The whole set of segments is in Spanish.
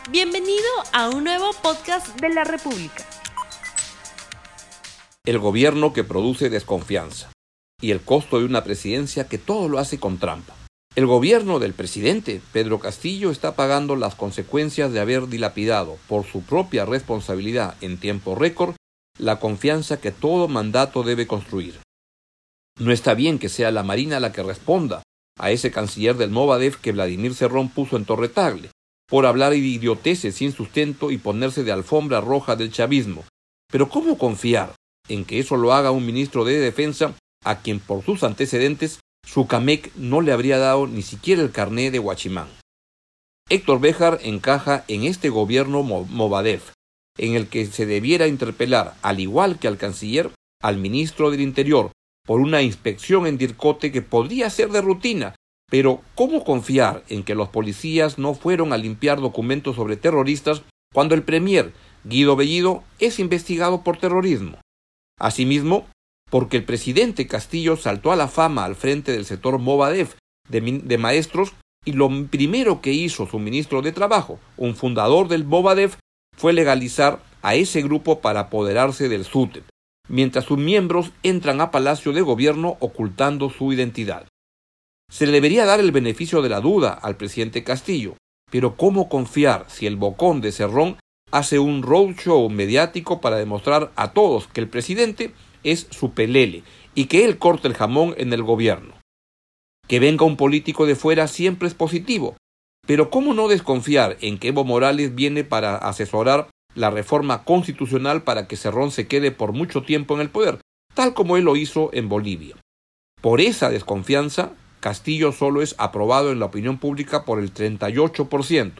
Bienvenido a un nuevo podcast de la República. El gobierno que produce desconfianza y el costo de una presidencia que todo lo hace con trampa. El gobierno del presidente Pedro Castillo está pagando las consecuencias de haber dilapidado por su propia responsabilidad en tiempo récord la confianza que todo mandato debe construir. No está bien que sea la Marina la que responda a ese canciller del Movadef que Vladimir Cerrón puso en Torre Tagle, por hablar de idioteces sin sustento y ponerse de alfombra roja del chavismo. Pero ¿cómo confiar en que eso lo haga un ministro de Defensa a quien por sus antecedentes su Camec no le habría dado ni siquiera el carné de Guachimán? Héctor Béjar encaja en este gobierno Movadef, en el que se debiera interpelar, al igual que al canciller, al ministro del Interior, por una inspección en Dircote que podría ser de rutina. Pero, ¿cómo confiar en que los policías no fueron a limpiar documentos sobre terroristas cuando el premier, Guido Bellido, es investigado por terrorismo? Asimismo, porque el presidente Castillo saltó a la fama al frente del sector Movadef de maestros y lo primero que hizo su ministro de Trabajo, un fundador del Movadef, fue legalizar a ese grupo para apoderarse del SUTEP, mientras sus miembros entran a Palacio de Gobierno ocultando su identidad. Se le debería dar el beneficio de la duda al presidente Castillo, pero ¿cómo confiar si el bocón de Cerrón hace un roadshow mediático para demostrar a todos que el presidente es su pelele y que él corta el jamón en el gobierno? Que venga un político de fuera siempre es positivo, pero ¿cómo no desconfiar en que Evo Morales viene para asesorar la reforma constitucional para que Cerrón se quede por mucho tiempo en el poder, tal como él lo hizo en Bolivia? Por esa desconfianza, Castillo solo es aprobado en la opinión pública por el 38%,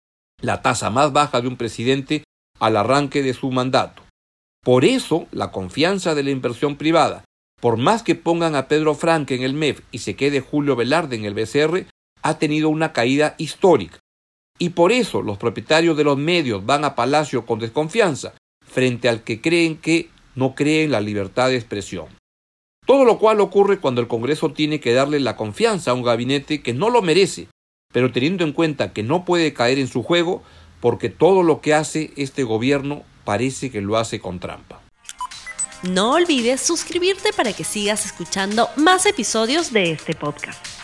la tasa más baja de un presidente al arranque de su mandato. Por eso, la confianza de la inversión privada, por más que pongan a Pedro Franque en el MEF y se quede Julio Velarde en el BCR, ha tenido una caída histórica. Y por eso los propietarios de los medios van a Palacio con desconfianza, frente al que no cree en la libertad de expresión. Todo lo cual ocurre cuando el Congreso tiene que darle la confianza a un gabinete que no lo merece, pero teniendo en cuenta que no puede caer en su juego, porque todo lo que hace este gobierno parece que lo hace con trampa. No olvides suscribirte para que sigas escuchando más episodios de este podcast.